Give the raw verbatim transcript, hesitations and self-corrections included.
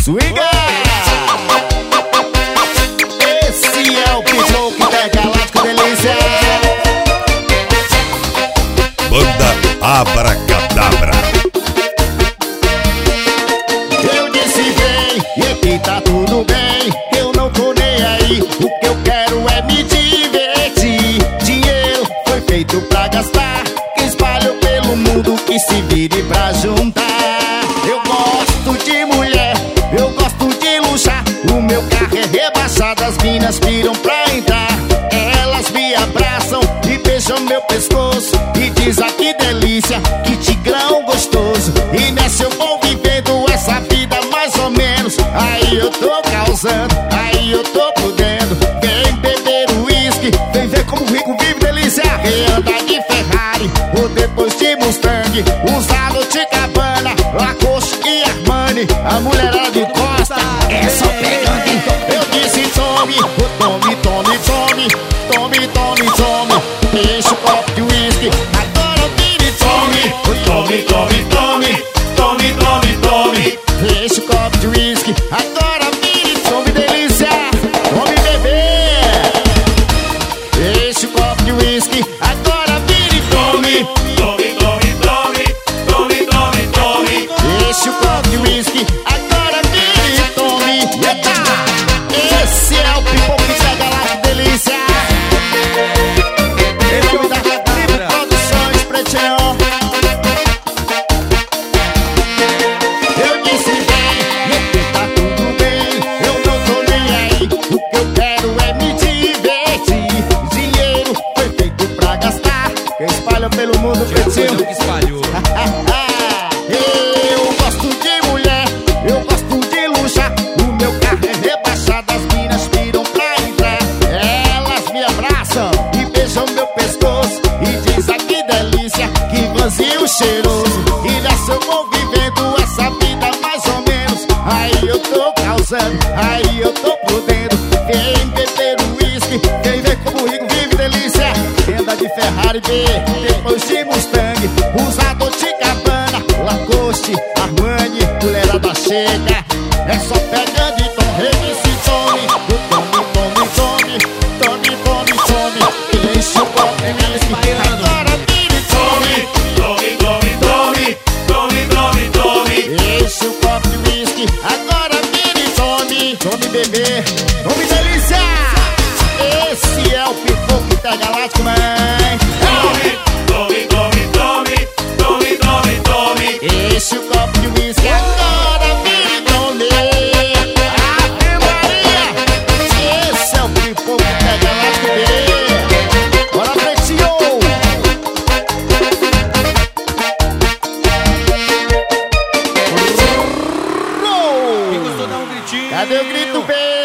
Swinga! Esse é o Pipoco Intergaláctico Delícia. Banda Abracadabra. Eu disse vem, e aqui tá tudo bem. Eu não tô nem aí, o que eu quero é me divertir. Dinheiro foi feito pra gastar, que espalhou pelo mundo, que se vire pra juntar. Eu gosto de mulher, eu gosto de luxar. O meu carro é rebaixado, as minas viram pra entrar. Elas me abraçam e beijam meu pescoço e diz ah, que delícia, que tigrão gostoso. E nessa eu vou vivendo essa vida mais ou menos. Aí eu tô causando, aí eu tô podendo. Vem beber uísque, vem ver como o rico vive delícia. Quem anda de Ferrari ou depois de Mustang, usado de Cabana, Lacoste e Armani. A mulherada de Costa é só pegando. Eu disse tome, tome, tome, tome, tome, tome, tome. Enche o copo de uísque, agora vire tome. Tome, tome, tome, tome, tome, tome. Enche o copo de uísque, agora vire tome delícia. Tome beber. Enche o copo de uísque, agora vire tome. Tome, tome, tome, tome, tome, tome. Enche o copo de uísque, agora vire tome. Eita! Esse é o Pipoco Intergaláctico Delícia. Em nome da Livre Produções, Preteão. Eu disse bem, e aqui tá tudo bem. Eu não tô nem aí, o que eu quero é me divertir. Dinheiro foi feito pra gastar, quem espalha pelo mundo, Pretinho. que espalhou. Eu gosto de mulher, eu gosto de luxar. O meu carro é rebaixado, as minas viram pra entrar. Elas me abraçam e beijam meu pescoço e diz ah, que delícia, que vazio cheiroso. E nessa eu vou vivendo essa vida mais ou menos. Aí eu tô causando, aí eu tô podendo. Quem beber uísque, quem vê como o rico vive delícia. Quem anda de Ferrari B, depois de Mustang, usado de Cabana, Lacoste, Armani, mulherada chega. É só pegando e tom, remisse, tome. Tome, tome, tome, tome, tome, tome. Enche o copo de uísque, agora vire tome. Tome, tome, tome, tome, tome, tome. Enche o copo de uísque, agora vire tome. Tome bebê, tome delícia. Esse é o Pipoco Intergaláctico, mãe. Tome, tome, tome, tome, tome, tome, tome. Enche o copo de uísque, agora vire tome. Ave Maria. Esse é o Pipoco Intergaláctico dele. Bora, Pretinho. Quem gostou, dá um gritinho. Cadê o grito, bem?